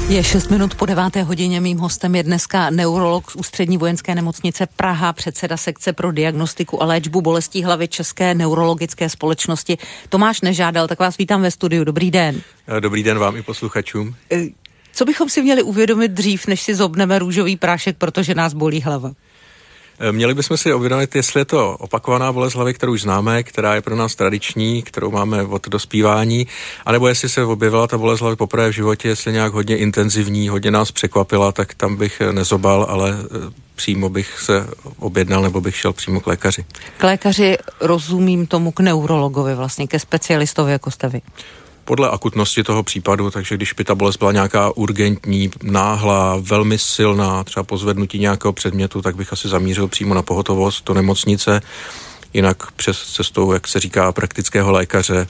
Je 6 minut po 9. hodině. Mým hostem je dneska neurolog z Ústřední vojenské nemocnice Praha, předseda sekce pro diagnostiku a léčbu bolestí hlavy České neurologické společnosti Tomáš Nežádal. Tak vás vítám ve studiu. Dobrý den. Dobrý den vám i posluchačům. Co bychom si měli uvědomit dřív, než si zobneme růžový prášek, protože nás bolí hlava? Měli bychom si uvědomit, jestli je to opakovaná bolest hlavy, kterou už známe, která je pro nás tradiční, kterou máme od dospívání, anebo jestli se objevila ta bolest hlavy poprvé v životě, jestli nějak hodně intenzivní, hodně nás překvapila, tak tam bych nezobal, ale přímo bych se objednal nebo bych šel přímo k lékaři. K lékaři rozumím tomu, k neurologovi vlastně, ke specialistovi jako jste vy. Podle akutnosti toho případu, takže když by ta bolest byla nějaká urgentní, náhlá, velmi silná, třeba po zvednutí nějakého předmětu, tak bych asi zamířil přímo na pohotovost do nemocnice, jinak přes cestou, jak se říká, praktického lékaře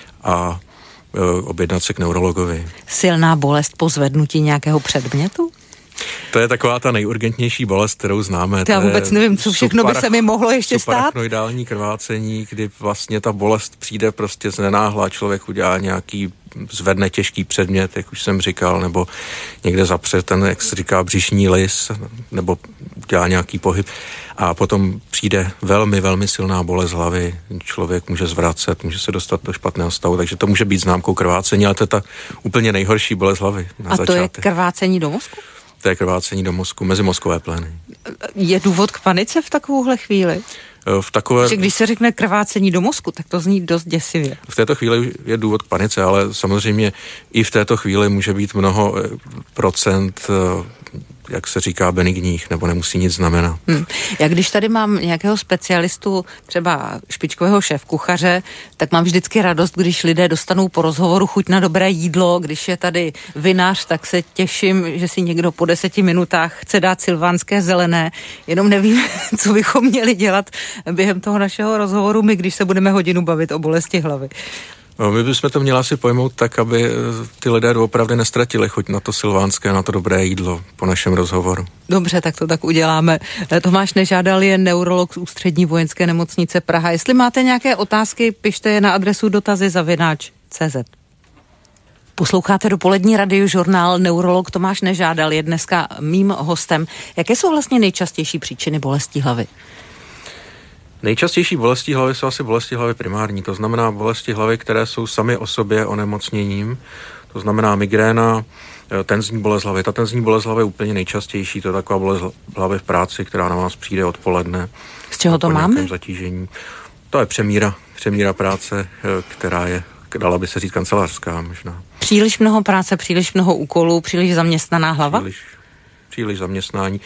a objednat se k neurologovi. Silná bolest po zvednutí nějakého předmětu? To je taková ta nejurgentnější bolest, kterou známe. Já vůbec nevím, co všechno by se mi mohlo ještě stát. Subarachnoidální krvácení, kdy vlastně ta bolest přijde prostě z nenáhla, člověk udělá nějaký, zvedne těžký předmět, jak už jsem říkal, nebo někde zapře ten, jak se říká, břišní lis, nebo udělá nějaký pohyb. A potom přijde velmi, velmi silná bolest hlavy. Člověk může zvracet, může se dostat do špatného stavu, takže to může být známkou krvácení, ale to je ta úplně nejhorší bolest hlavy na začátek. A to je krvácení do mozku? To je krvácení do mozku, mezimozkové plény. Je důvod k panice v takovouhle chvíli? Že když se řekne krvácení do mozku, tak to zní dost děsivě. V této chvíli je důvod k panice, ale samozřejmě i v této chvíli může být mnoho procent, jak se říká, benigních, nebo nemusí nic znamenat. Já když tady mám nějakého specialistu, třeba špičkového šéfkuchaře, tak mám vždycky radost, když lidé dostanou po rozhovoru chuť na dobré jídlo. Když je tady vinař, tak se těším, že si někdo po 10 minutách chce dát silvánské zelené. Jenom nevím, co bychom měli dělat během toho našeho rozhovoru, my když se budeme hodinu bavit o bolesti hlavy. No, my bychom to měli asi pojmout tak, aby ty lidé opravdu nestratili chuť na to silvánské, na to dobré jídlo po našem rozhovoru. Dobře, tak to tak uděláme. Tomáš Nežádal je neurolog z Ústřední vojenské nemocnice Praha. Jestli máte nějaké otázky, pište je na adresu dotazy@cz. Posloucháte dopolední radiožurnál. Neurolog Tomáš Nežádal je dneska mým hostem. Jaké jsou vlastně nejčastější příčiny bolesti hlavy? Nejčastější bolesti hlavy jsou asi bolesti hlavy primární, to znamená bolesti hlavy, které jsou sami o sobě onemocněním, to znamená migréna, tenzní bolest hlavy. Ta tenzní bolest hlavy je úplně nejčastější, to je taková bolest hlavy v práci, která na vás přijde odpoledne. Z čeho to máme? Zatížení. To je přemíra práce, která je, dala by se říct, kancelářská možná. Příliš mnoho práce, příliš mnoho úkolů, příliš zaměstnaná hlava? Příliš zaměstnání.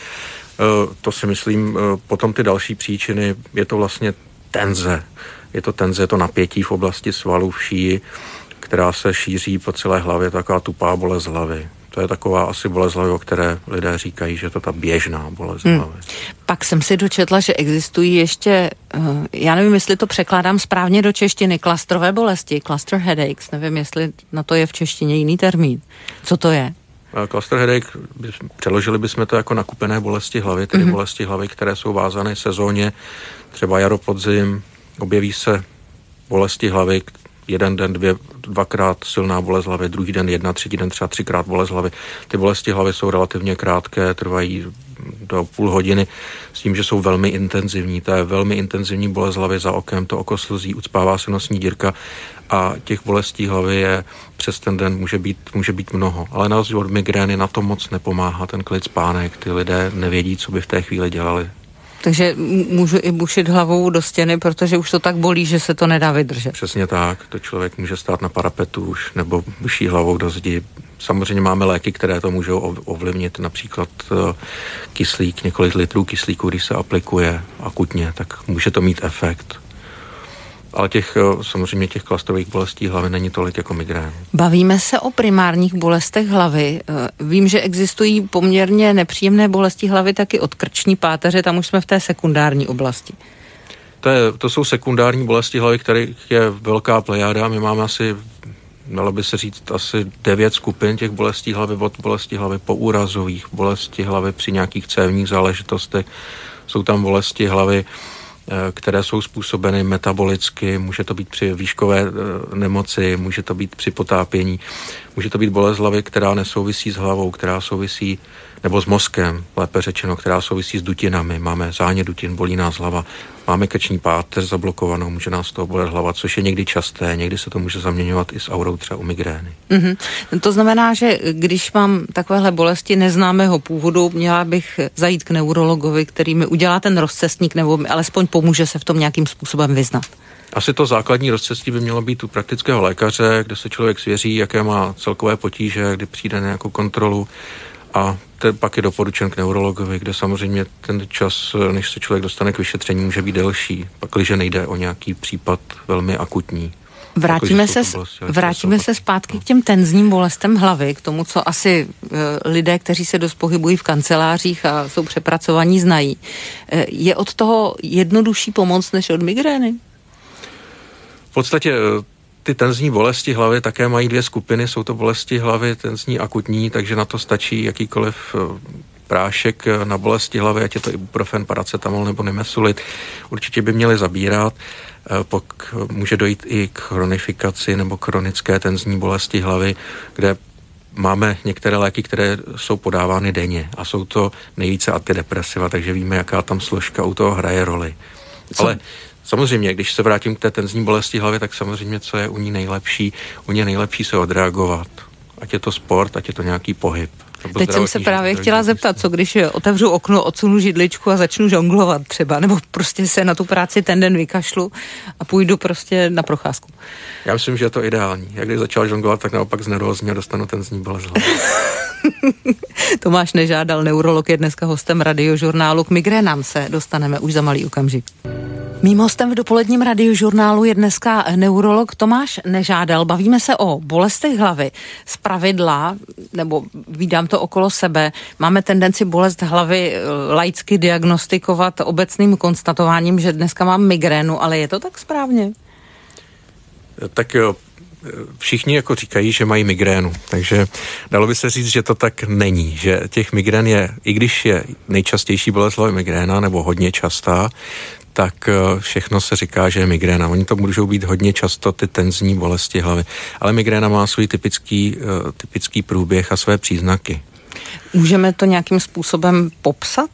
To si myslím, potom ty další příčiny, je to vlastně tenze. Je to napětí v oblasti svalů v šíji, která se šíří po celé hlavě, taková tupá bolest hlavy. To je taková asi bolest hlavy, o které lidé říkají, že to ta běžná bolest hlavy. Pak jsem si dočetla, že existují ještě, já nevím, jestli to překládám správně do češtiny, klastrové bolesti, cluster headaches, nevím, jestli na to je v češtině jiný termín. Co to je? Cluster headache, přeložili bychom to jako nakupené bolesti hlavy, tedy bolesti hlavy, které jsou vázané sezóně, třeba jaro, podzim, objeví se bolesti hlavy, jeden den, dvakrát silná bolest hlavy, druhý den třetí den třeba 3krát bolest hlavy. Ty bolesti hlavy jsou relativně krátké, trvají do půl hodiny, s tím, že jsou velmi intenzivní. To je velmi intenzivní bolest hlavy za okem, to oko slzí, ucpává se nosní dírka a těch bolestí hlavy je přes ten den může být mnoho. Ale na rozdíl od migrény na to moc nepomáhá ten klid, spánek. Ty lidé nevědí, co by v té chvíli dělali. Takže můžu i bušit hlavou do stěny, protože už to tak bolí, že se to nedá vydržet. Přesně tak. To člověk může stát na parapetu už, nebo buší hlavou do zdi. Samozřejmě máme léky, které to můžou ovlivnit, například kyslík, několik litrů kyslíku, když se aplikuje akutně, tak může to mít efekt. Ale samozřejmě těch klastrových bolestí hlavy není tolik jako migrén. Bavíme se o primárních bolestech hlavy. Vím, že existují poměrně nepříjemné bolesti hlavy taky od krční páteře, tam už jsme v té sekundární oblasti. To jsou sekundární bolesti hlavy, kterých je velká plejáda. My máme dalo by se říct, asi 9 skupin těch bolestí hlavy, od bolesti hlavy po úrazových, bolesti hlavy při nějakých cévních záležitostech. Jsou tam bolesti hlavy které jsou způsobeny metabolicky, může to být při výškové nemoci, může to být při potápění, může to být bolest hlavy, která nesouvisí s hlavou, která souvisí, nebo s mozkem, lépe řečeno, která souvisí s dutinami. Máme zánět dutin, bolí nás hlava, máme krční páteř zablokovanou, může nás z toho bolet hlava, což je někdy časté, někdy se to může zaměňovat i s aurou třeba u migrény. Mm-hmm. To znamená, že když mám takovéhle bolesti neznámého původu, měla bych zajít k neurologovi, který mi udělá ten rozcestník, nebo mi alespoň pomůže se v tom nějakým způsobem vyznat. Asi to základní rozcestí by mělo být u praktického lékaře, kde se člověk svěří, jaké má celkové potíže, kdy přijde na nějakou kontrolu, a pak je doporučen k neurologovi, kde samozřejmě ten čas, než se člověk dostane k vyšetření, může být delší, pakliže nejde o nějaký případ velmi akutní. Vrátíme se zpátky k těm tenzním bolestem hlavy, k tomu, co asi lidé, kteří se dost pohybují v kancelářích a jsou přepracovaní, znají. Je od toho jednodušší pomoc než od migrény? V podstatě ty tenzní bolesti hlavy také mají dvě skupiny, jsou to bolesti hlavy tenzní akutní, takže na to stačí jakýkoliv prášek na bolesti hlavy, ať je to ibuprofen, paracetamol nebo nimesulit. Určitě by měli zabírat, pak může dojít i k chronifikaci nebo chronické tenzní bolesti hlavy, kde máme některé léky, které jsou podávány denně a jsou to nejvíce antidepresiva, takže víme, jaká tam složka u toho hraje roli. Ale samozřejmě, když se vrátím k té tenzní bolesti hlavy, tak samozřejmě, co je u ní nejlepší? U ní nejlepší se odreagovat. Ať je to sport, ať je to nějaký pohyb. Teď jsem se právě chtěla zeptat, co když otevřu okno, odsunu židličku a začnu žonglovat třeba, nebo prostě se na tu práci ten den vykašlu a půjdu prostě na procházku. Já myslím, že je to ideální. Jak když začal žonglovat, tak naopak znervózní a dostanu tenzní bolest hlavy. Tomáš Nežádal, neurolog, je dneska hostem Radiožurnálu. K migrénám se dostaneme už za malý okamžik. Mým hostem v dopoledním Radiožurnálu je dneska neurolog Tomáš Nežádal. Bavíme se o bolestech hlavy. Zpravidla, nebo vídám to okolo sebe, máme tendenci bolest hlavy laicky diagnostikovat obecným konstatováním, že dneska mám migrénu, ale je to tak správně? Tak jo. Všichni jako říkají, že mají migrénu, takže dalo by se říct, že to tak není, že těch migrén je, i když je nejčastější bolest hlavy migréna, nebo hodně častá, tak všechno se říká, že je migréna. Oni to můžou být hodně často ty tenzní bolesti hlavy, ale migréna má svůj typický průběh a své příznaky. Můžeme to nějakým způsobem popsat?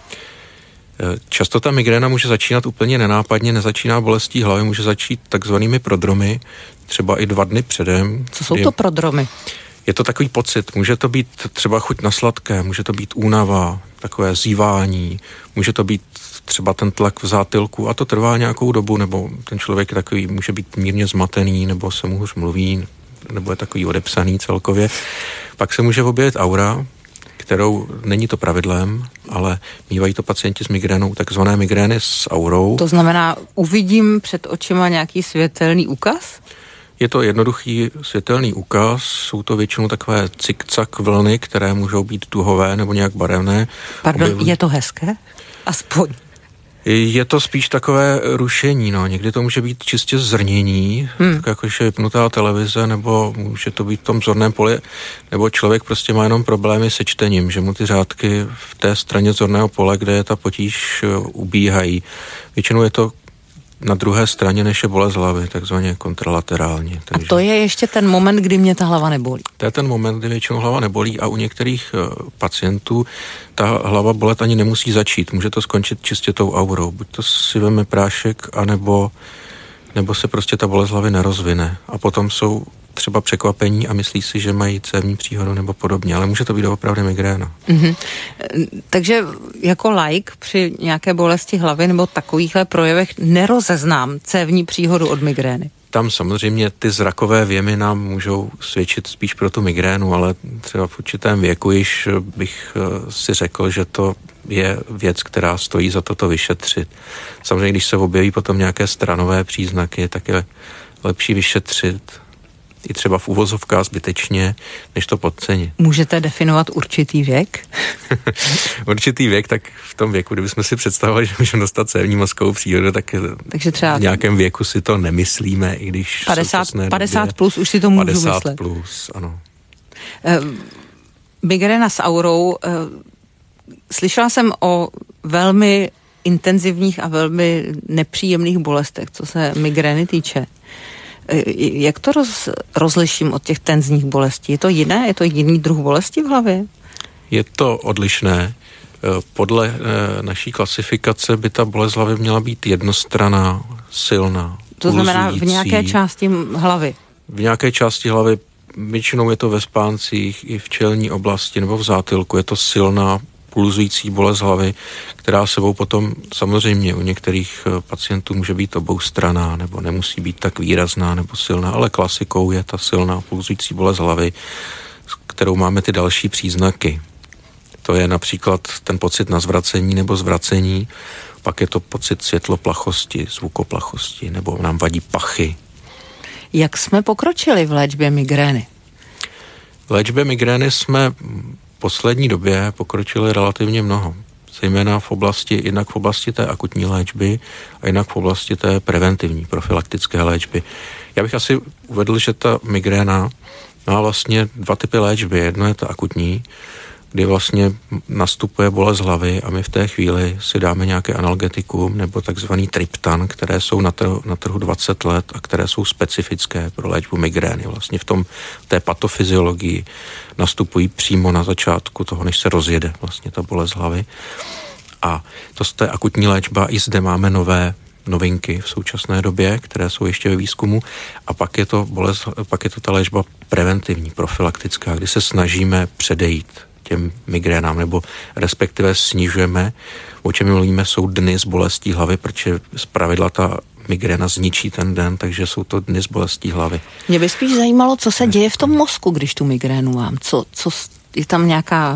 Často ta migréna může začínat úplně nenápadně, nezačíná bolestí hlavy, může začít takzvanými prodromy, třeba i 2 dny předem. Co jsou to prodromy? Je to takový pocit, může to být třeba chuť na sladké, může to být únava, takové zívání, může to být třeba ten tlak v zátylku a to trvá nějakou dobu, nebo ten člověk je takový, může být mírně zmatený, nebo se mu hůř mluví, nebo je takový odepsaný celkově. Pak se může objevit aura, kterou není to pravidlem, ale mívají to pacienti s migrénou, takzvané migrény s aurou. To znamená, uvidím před očima nějaký světelný úkaz? Je to jednoduchý světelný úkaz, jsou to většinou takové cikcak vlny, které můžou být duhové nebo nějak barevné. Pardon, je to hezké? Aspoň. Je to spíš takové rušení, no. Někdy to může být čistě zrnění, tak jakož je vypnutá televize, nebo může to být v tom zorném poli, nebo člověk prostě má jenom problémy se čtením, že mu ty řádky v té straně zorného pole, kde je ta potíž, ubíhají. Většinou je to na druhé straně, než je bolest hlavy, takzvaně kontralaterálně. Takže... A to je ještě ten moment, kdy mě ta hlava nebolí? To je ten moment, kdy většinou hlava nebolí a u některých pacientů ta hlava bolet ani nemusí začít. Může to skončit čistě tou aurou. Buď to si veme prášek, anebo se prostě ta bolest hlavy nerozvine. A potom jsou třeba překvapení a myslí si, že mají cévní příhodu nebo podobně, ale může to být opravdu migréna. Mm-hmm. Takže jako laik při nějaké bolesti hlavy nebo takovýchhle projevech nerozeznám cévní příhodu od migrény. Tam samozřejmě ty zrakové vjemy nám můžou svědčit spíš pro tu migrénu, ale třeba v určitém věku již bych si řekl, že to je věc, která stojí za to vyšetřit. Samozřejmě, když se objeví potom nějaké stranové příznaky, tak je lepší vyšetřit i třeba v uvozovkách zbytečně, než to podcenit. Můžete definovat určitý věk? Určitý věk, tak v tom věku, kdybychom si představovali, že můžeme dostat cévní mozkovou příhodu, takže třeba v nějakém věku si to nemyslíme, i když 50 plus už si to můžu 50 myslet. 50 plus, ano. Migréna s aurou. Slyšela jsem o velmi intenzivních a velmi nepříjemných bolestech, co se migrény týče. Jak to rozliším od těch tenzních bolestí? Je to jiné? Je to jiný druh bolesti v hlavě? Je to odlišné. Podle naší klasifikace by ta bolest hlavy měla být jednostranná, silná, to znamená v nějaké části hlavy? V nějaké části hlavy, většinou je to ve spáncích i v čelní oblasti nebo v zátylku. Je to silná, pulzující bolest hlavy, která sebou potom samozřejmě u některých pacientů může být oboustranná nebo nemusí být tak výrazná nebo silná, ale klasikou je ta silná pulzující bolest hlavy, s kterou máme ty další příznaky. To je například ten pocit na zvracení nebo zvracení, pak je to pocit světloplachosti, zvukoplachosti, nebo nám vadí pachy. Jak jsme pokročili v léčbě migrény? V léčbě migrény jsme v poslední době pokročili relativně mnoho. Zejména jednak v oblasti té akutní léčby a jinak v oblasti té preventivní, profylaktické léčby. Já bych asi uvedl, že ta migréna má vlastně dva typy léčby. Jedno je ta akutní, kdy vlastně nastupuje bolest hlavy a my v té chvíli si dáme nějaké analgetikum nebo takzvaný triptan, které jsou na trhu 20 let a které jsou specifické pro léčbu migrény. Vlastně v té patofyziologii nastupují přímo na začátku toho, než se rozjede vlastně ta bolest hlavy. A to z té akutní léčba i zde máme nové novinky v současné době, které jsou ještě ve výzkumu, a pak je to ta léčba preventivní, profylaktická, kdy se snažíme předejít těm migrénám, nebo respektive snižujeme, o čem mluvíme, jsou dny s bolestí hlavy, protože zpravidla ta migréna zničí ten den, takže jsou to dny s bolestí hlavy. Mě by spíš zajímalo, co se děje v tom mozku, když tu migrénu mám. Co je tam nějaká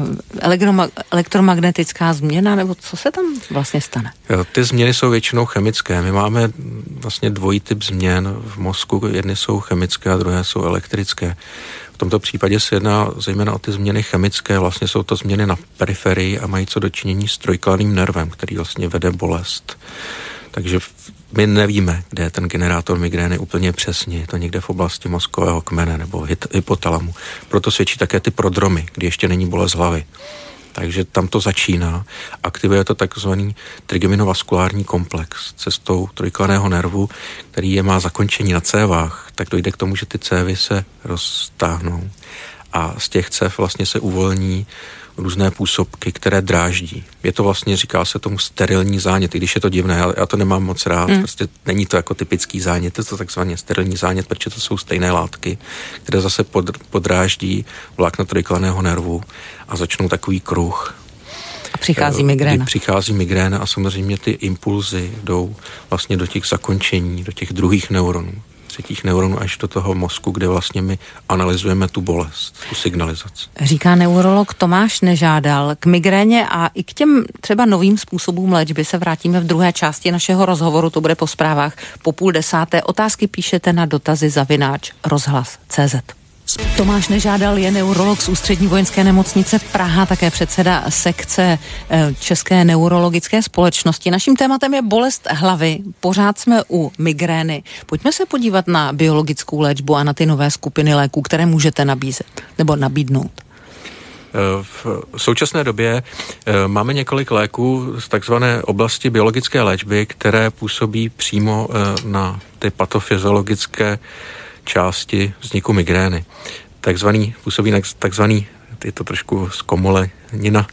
elektromagnetická změna, nebo co se tam vlastně stane? Ty změny jsou většinou chemické. My máme vlastně dvojí typ změn v mozku. Jedny jsou chemické a druhé jsou elektrické. V tomto případě se jedná zejména o ty změny chemické. Vlastně jsou to změny na periferii a mají co dočinění s trojklaným nervem, který vlastně vede bolest. Takže my nevíme, kde je ten generátor migrény úplně přesně. Je to někde v oblasti mozkového kmene nebo hypotalamu. Proto svědčí také ty prodromy, kdy ještě není bolest hlavy. Takže tam to začíná. Aktivuje to takzvaný trigeminovaskulární komplex cestou trojklaného nervu, který má zakončení na cévách, tak dojde k tomu, že ty cévy se roztáhnou. A z těch cév vlastně se uvolní různé působky, které dráždí. Je to vlastně, říká se tomu sterilní zánět, i když je to divné, já to nemám moc rád, prostě není to jako typický zánět, je to takzvaně sterilní zánět, protože to jsou stejné látky, které zase podráždí vlákna trojklaného nervu a začnou takový kruh. A přichází migréna. Přichází migréna a samozřejmě ty impulzy jdou vlastně do těch zakončení, do těch druhých neuronů, třetích neuronů až do toho mozku, kde vlastně my analyzujeme tu bolest, tu signalizaci. Říká neurolog Tomáš Nežádal. K migréně a i k těm třeba novým způsobům léčby se vrátíme v druhé části našeho rozhovoru, to bude po zprávách po 9:30. Otázky píšete na dotazy@rozhlas.cz. Tomáš Nežádal je neurolog z Ústřední vojenské nemocnice Praha, také předseda sekce České neurologické společnosti. Naším tématem je bolest hlavy. Pořád jsme u migrény. Pojďme se podívat na biologickou léčbu a na ty nové skupiny léků, které můžete nabízet nebo nabídnout. V současné době máme několik léků z takzvané oblasti biologické léčby, které působí přímo na ty patofyziologické části vzniku migrény. Působí takzvaný, je to trošku zkomolenina,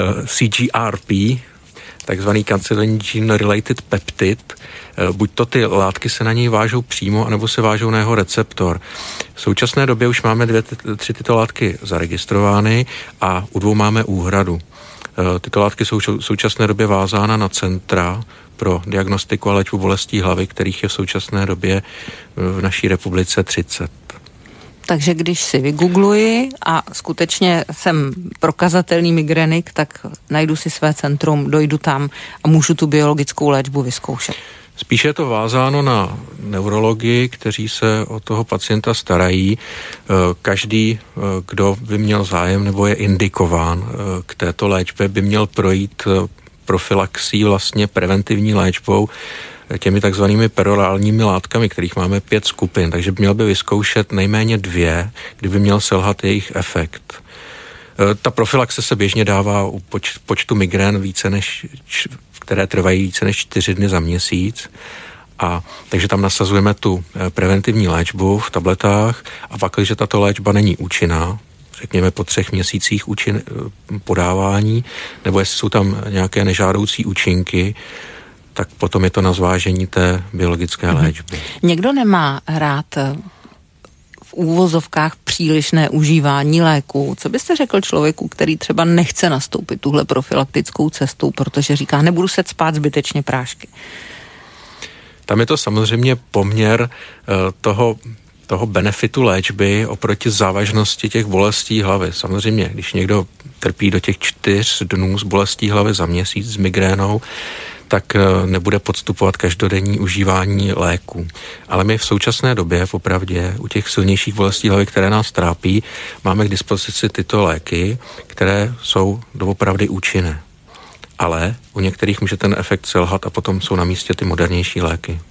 CGRP, takzvaný cancer gene related peptid. Buď to ty látky se na něj vážou přímo, anebo se vážou na jeho receptor. V současné době už máme 3 tyto látky zaregistrovány a u 2 máme úhradu. Tyto látky jsou v současné době vázána na centra pro diagnostiku a léčbu bolestí hlavy, kterých je v současné době v naší republice 30. Takže když si vygoogluji a skutečně jsem prokazatelný migrénik, tak najdu si své centrum, dojdu tam a můžu tu biologickou léčbu vyzkoušet. Spíše je to vázáno na neurologii, kteří se o toho pacienta starají. Každý, kdo by měl zájem nebo je indikován k této léčbě, by měl projít profilaxí, vlastně preventivní léčbou těmi takzvanými perorálními látkami, kterých máme 5 skupin, takže měl by vyzkoušet nejméně 2, kdyby měl selhat jejich efekt. Ta profilaxe se běžně dává u počtu migrén více než které trvají více než 4 dny za měsíc. A takže tam nasazujeme tu preventivní léčbu v tabletách a pak, když tato léčba není účinná, řekněme po 3 měsících podávání, nebo jestli jsou tam nějaké nežádoucí účinky, tak potom je to na zvážení té biologické léčby. Někdo nemá rád v úvozovkách přílišné užívání léků. Co byste řekl člověku, který třeba nechce nastoupit tuhle profilaktickou cestou, protože říká, nebudu se cpát zbytečně prášky? Tam je to samozřejmě poměr toho benefitu léčby oproti závažnosti těch bolestí hlavy. Samozřejmě, když někdo trpí do těch 4 dnů z bolestí hlavy za měsíc s migrénou, tak nebude podstupovat každodenní užívání léků. Ale my v současné době opravdě u těch silnějších bolestí hlavy, které nás trápí, máme k dispozici tyto léky, které jsou doopravdy účinné. Ale u některých může ten efekt selhat a potom jsou na místě ty modernější léky.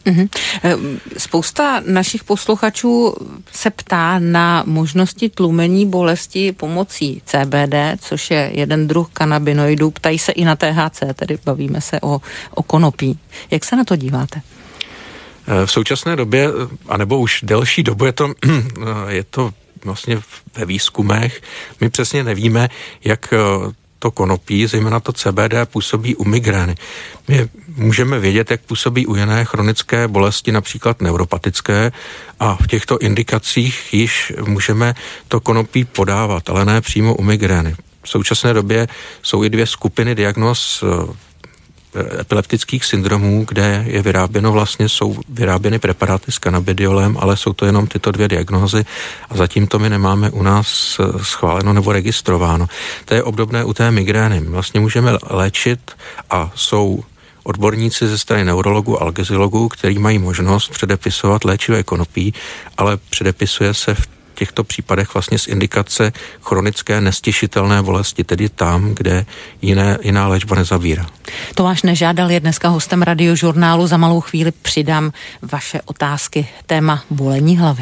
Spousta našich posluchačů se ptá na možnosti tlumení bolesti pomocí CBD, což je jeden druh kanabinoidů. Ptají se i na THC, tedy bavíme se o konopí. Jak se na to díváte? V současné době, anebo už delší dobu je to vlastně ve výzkumech. My přesně nevíme, jak to konopí, zejména to CBD, působí u migrény. My můžeme vědět, jak působí u jiné chronické bolesti, například neuropatické, a v těchto indikacích již můžeme to konopí podávat, ale ne přímo u migrény. V současné době jsou i 2 skupiny diagnóz epileptických syndromů, kde je jsou vyráběny preparáty s cannabidiolem, ale jsou to jenom tyto 2 diagnózy a zatím to my nemáme u nás schváleno nebo registrováno. To je obdobné u té migrény. Vlastně můžeme léčit a jsou odborníci ze strany neurologů a algezilogů, kteří mají možnost předepisovat léčivé konopí, ale předepisuje se v těchto případech vlastně z indikace chronické nestěšitelné bolesti, tedy tam, kde jiná léčba nezabírá. Tomáš Nežádal je dneska hostem Radiožurnálu. Za malou chvíli přidám vaše otázky. Téma bolení hlavy.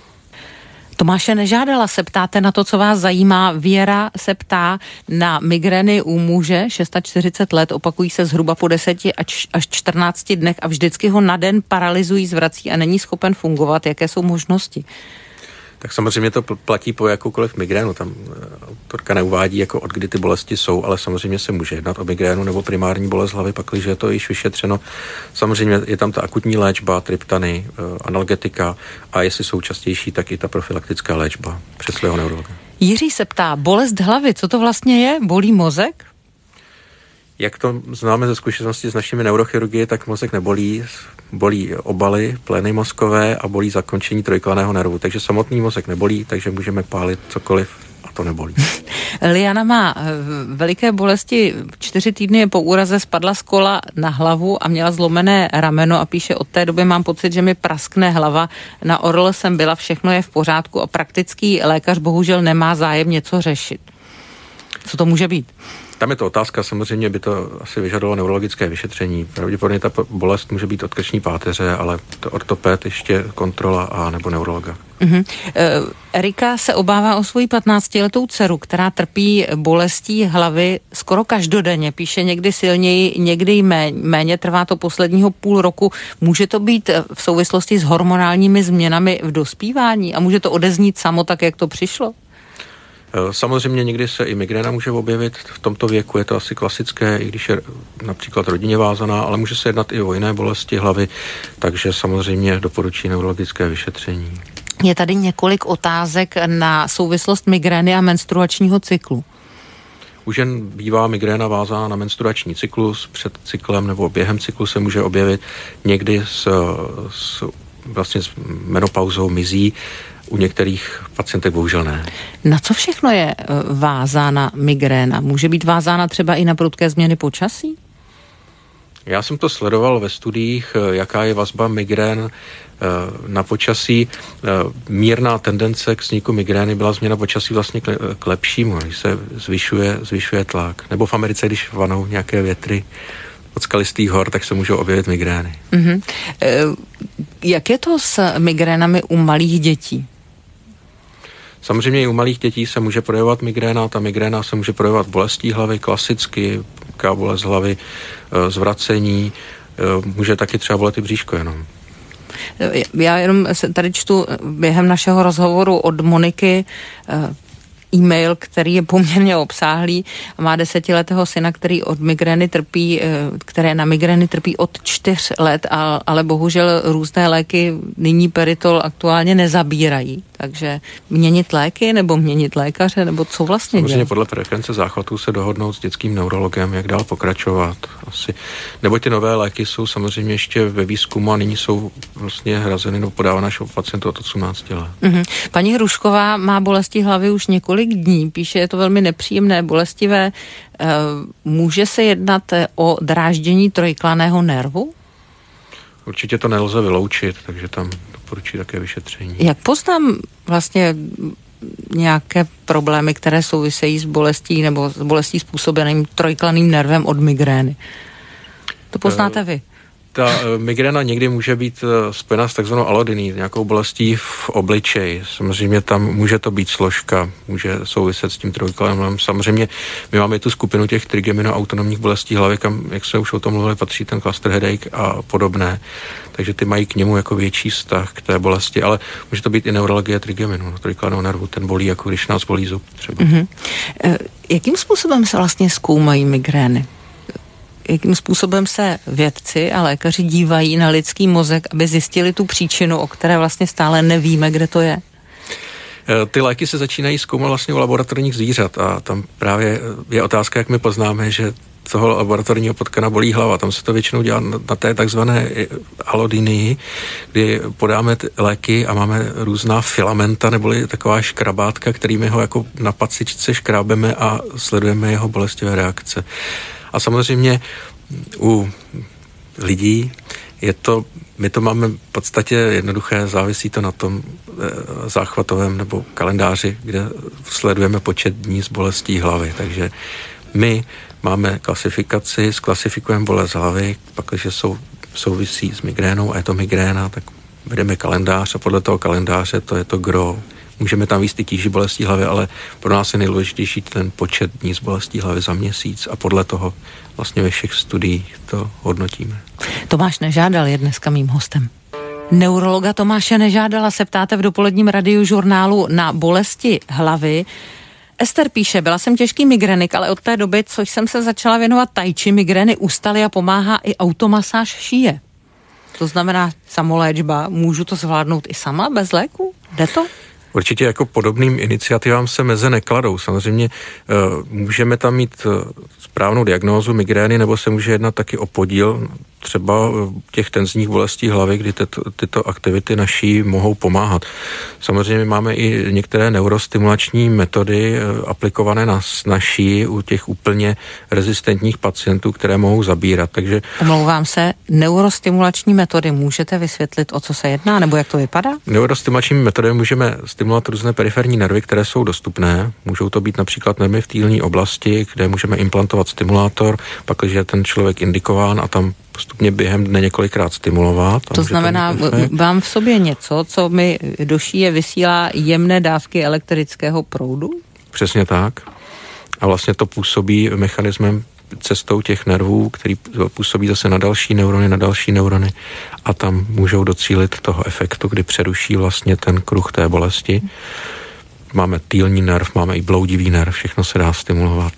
Tomáše Nežádala se ptáte na to, co vás zajímá. Věra se ptá na migrény u muže, 46 let, opakují se zhruba po 10 až 14 dnech a vždycky ho na den paralyzují, zvrací a není schopen fungovat. Jaké jsou možnosti? Tak samozřejmě to platí po jakoukoliv migrénu. Tam autorka neuvádí, jako od kdy ty bolesti jsou, ale samozřejmě se může jednat o migrénu nebo primární bolest hlavy, pakliže je to již vyšetřeno. Samozřejmě je tam ta akutní léčba, triptany, analgetika a jestli jsou častější, tak i ta profilaktická léčba přes svého neurologa. Jiří se ptá, bolest hlavy, co to vlastně je? Bolí mozek? Jak to známe ze zkušenosti s našimi neurochirurgie, tak mozek nebolí, bolí obaly, plény mozkové a bolí zakončení trojklaného nervu. Takže samotný mozek nebolí, takže můžeme pálit cokoliv a to nebolí. Liana má veliké bolesti. 4 týdny po úraze spadla z kola na hlavu a měla zlomené rameno a píše, od té doby mám pocit, že mi praskne hlava. Na Orl jsem byla, všechno je v pořádku a praktický lékař bohužel nemá zájem něco řešit. Co to může být? Tam je to otázka, samozřejmě by to asi vyžadovalo neurologické vyšetření. Pravděpodobně ta bolest může být od krční páteře, ale to ortoped, ještě kontrola a nebo neurologa. Erika se obává o svoji 15letou dceru, která trpí bolestí hlavy skoro každodenně. Píše někdy silněji, někdy méně. Trvá to posledního půl roku. Může to být v souvislosti s hormonálními změnami v dospívání a může to odeznít samo tak, jak to přišlo? Samozřejmě někdy se i migréna může objevit, v tomto věku je to asi klasické, i když je například rodině vázaná, ale může se jednat i o jiné bolesti hlavy, takže samozřejmě doporučí neurologické vyšetření. Je tady několik otázek na souvislost migrény a menstruačního cyklu. U žen bývá migréna vázána na menstruační cyklus, před cyklem nebo během cyklu se může objevit, někdy s menopauzou mizí, u některých pacientek bohužel ne. Na co všechno je vázána migréna? Může být vázána třeba i na prudké změny počasí? Já jsem to sledoval ve studiích, jaká je vazba migrén na počasí. Mírná tendence k vzniku migrény byla změna počasí vlastně k lepšímu, když se zvyšuje tlak. Nebo v Americe, když vanou nějaké větry od skalistých hor, tak se můžou objevit migrény. Jak je to s migrénami u malých dětí? Samozřejmě i u malých dětí se může projevovat migréna, ta migréna se může projevovat bolestí hlavy klasicky, chřipka, bolest hlavy, zvracení, může taky třeba bolet i bříško jenom. Já jenom tady čtu během našeho rozhovoru od Moniky e-mail, který je poměrně obsáhlý. Má 10letého syna, který od migrény trpí, které na migrény trpí od 4 let, ale bohužel různé léky nyní peritol aktuálně nezabírají. Takže měnit léky nebo měnit lékaře, nebo co vlastně dělat? Samozřejmě podle frekvence záchvatů se dohodnout s dětským neurologem, jak dál pokračovat. Asi. Nebo ty nové léky jsou samozřejmě ještě ve výzkumu a nyní jsou vlastně hrazeny nebo podávané našemu pacientu od 18 let. Paní Hrušková má bolesti hlavy už několik dní. Píše, je to velmi nepříjemné, bolestivé. Může se jednat o dráždění trojklaného nervu? Určitě to nelze vyloučit, takže tam doporučuji také vyšetření. Jak poznám vlastně nějaké problémy, které souvisejí s bolestí nebo s bolestí způsobeným trojklaným nervem od migrény? To poznáte vy? Ta migréna někdy může být spojena s takzvanou alodiní, nějakou bolestí v obličeji. Samozřejmě tam může to být složka, může souviset s tím trojklanem. Samozřejmě my máme tu skupinu těch trigeminoautonomních bolestí hlavy, kam, jak jsme už o tom mluvili, patří ten cluster headache a podobné. Takže ty mají k němu jako větší vztah k té bolesti, ale může to být i neurologie trigeminu, trojklaného nervu, ten bolí, jako když nás bolí zub třeba. Jakým způsobem se vlastně zkoumají migrény? Jakým způsobem se vědci a lékaři dívají na lidský mozek, aby zjistili tu příčinu, o které vlastně stále nevíme, kde to je? Ty léky se začínají zkoumat vlastně u laboratorních zvířat a tam právě je otázka, jak my poznáme, že toho laboratorního potkana bolí hlava. Tam se to většinou dělá na té takzvané alodinii, kdy podáme léky a máme různá filamenta neboli taková škrabátka, kterými ho jako na pacičce škrábeme a sledujeme jeho bolestivé reakce. A samozřejmě u lidí my to máme v podstatě jednoduché, závisí to na tom záchvatovém nebo kalendáři, kde sledujeme počet dní s bolestí hlavy. Takže my máme klasifikaci, sklasifikujeme bolest hlavy, pak, když souvisí s migrénou a je to migréna, tak vedeme kalendář a podle toho kalendáře to je to gros. Můžeme tam víc ty tíži bolestí hlavy, ale pro nás je nejdůležitější ten počet dní z bolestí hlavy za měsíc a podle toho vlastně ve všech studiích to hodnotíme. Tomáš Nežádal je dneska mým hostem. Neurologa Tomáše Nežádala se ptáte v dopoledním radiožurnálu na bolesti hlavy. Ester píše, byla jsem těžký migrénik, ale od té doby, co jsem se začala věnovat tai chi, migrény ustaly a pomáhá i automasáž šíje. To znamená samoléčba, můžu to zvládnout i sama, bez léku? Jde to? Určitě jako podobným iniciativám se meze nekladou. Samozřejmě můžeme tam mít správnou diagnózu migrény, nebo se může jednat taky o podíl třeba těch tenzních bolestí hlavy, kdy tyto aktivity naší mohou pomáhat. Samozřejmě máme i některé neurostimulační metody aplikované na naší u těch úplně rezistentních pacientů, které mohou zabírat. Takže omlouvám se, neurostimulační metody můžete vysvětlit, o co se jedná, nebo jak to vypadá? Neurostimulačními metody můžeme stimulovat různé periferní nervy, které jsou dostupné. Můžou to být například nervy v týlní oblasti, kde můžeme implantovat stimulátor, pak když je ten člověk indikován a tam postupně během dne několikrát stimulovat. To znamená, vám v sobě něco, co mi do šíje vysílá jemné dávky elektrického proudu? Přesně tak. A vlastně to působí mechanismem cestou těch nervů, který působí zase na další neurony a tam můžou docílit toho efektu, kdy přeruší vlastně ten kruh té bolesti. Máme týlní nerv, máme i bloudivý nerv, všechno se dá stimulovat.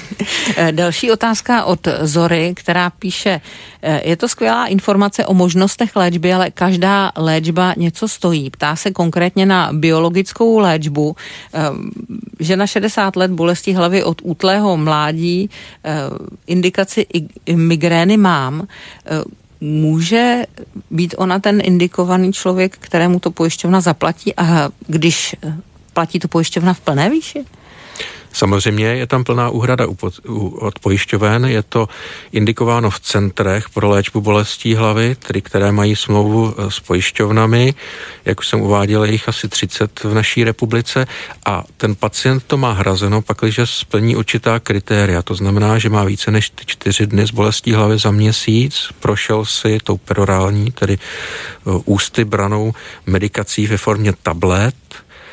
Další otázka od Zory, která píše, je to skvělá informace o možnostech léčby, ale každá léčba něco stojí. Ptá se konkrétně na biologickou léčbu. Žena 60 let, bolesti hlavy od útlého mládí, indikaci migrény mám. Může být ona ten indikovaný člověk, kterému to pojišťovna zaplatí, a když platí to pojišťovna v plné výši? Samozřejmě je tam plná úhrada od pojišťoven, je to indikováno v centrech pro léčbu bolestí hlavy, tedy které mají smlouvu s pojišťovnami, jak už jsem uváděl, je jich asi 30 v naší republice a ten pacient to má hrazeno, pakliže splní určitá kritéria, to znamená, že má více než 4 dny z bolestí hlavy za měsíc, prošel si tou perorální, tedy ústy branou medikací ve formě tablet,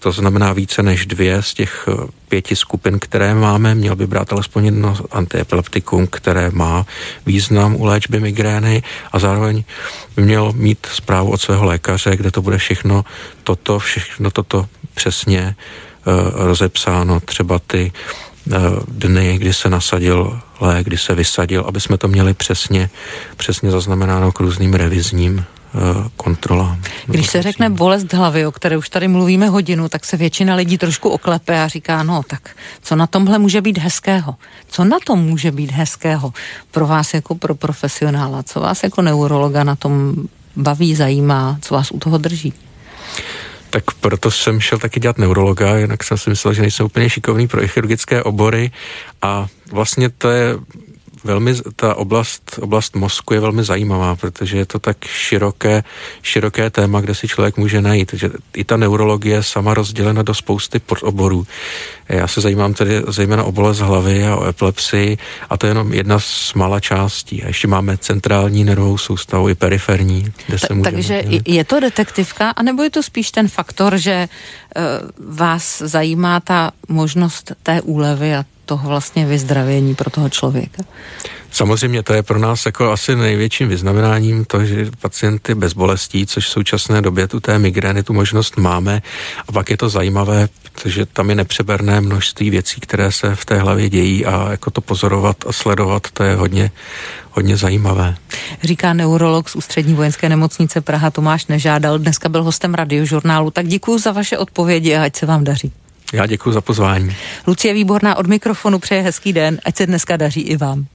to znamená více než 2 z těch 5 skupin, které máme, měl by brát alespoň jedno antiepileptikum, které má význam u léčby migrény a zároveň by měl mít zprávu od svého lékaře, kde to bude všechno toto přesně rozepsáno, třeba ty dny, kdy se nasadil lék, kdy se vysadil, aby jsme to měli přesně zaznamenáno k různým revizním kontrolám. Když se řekne bolest hlavy, o které už tady mluvíme hodinu, tak se většina lidí trošku oklepe a říká, no tak co na tomhle může být hezkého? Co na tom může být hezkého pro vás jako pro profesionála? Co vás jako neurologa na tom baví, zajímá? Co vás u toho drží? Tak proto jsem šel taky dělat neurologa, jinak jsem si myslel, že nejsem úplně šikovný pro chirurgické obory a vlastně to je ta oblast mozku je velmi zajímavá, protože je to tak široké téma, kde si člověk může najít. Takže i ta neurologie je sama rozdělena do spousty podoborů. Já se zajímám tedy zejména o bolest hlavy a o epilepsii a to je jenom jedna z mála částí. A ještě máme centrální nervovou soustavu i periferní, kde se můžeme... Takže je to detektivka, anebo je to spíš ten faktor, že vás zajímá ta možnost té úlevy a toho vlastně vyzdravění pro toho člověka? Samozřejmě to je pro nás jako asi největším vyznamenáním to, že pacienty bez bolestí, což v současné době tu té migrény tu možnost máme a pak je to zajímavé, protože tam je nepřeberné množství věcí, které se v té hlavě dějí a jako to pozorovat a sledovat, to je hodně zajímavé. Říká neurolog z Ústřední vojenské nemocnice Praha Tomáš Nežádal, dneska byl hostem Radiožurnálu, tak děkuju za vaše odpovědi a ať se vám daří. Já děkuji za pozvání. Lucie Výborná od mikrofonu přeje hezký den, ať se dneska daří i vám.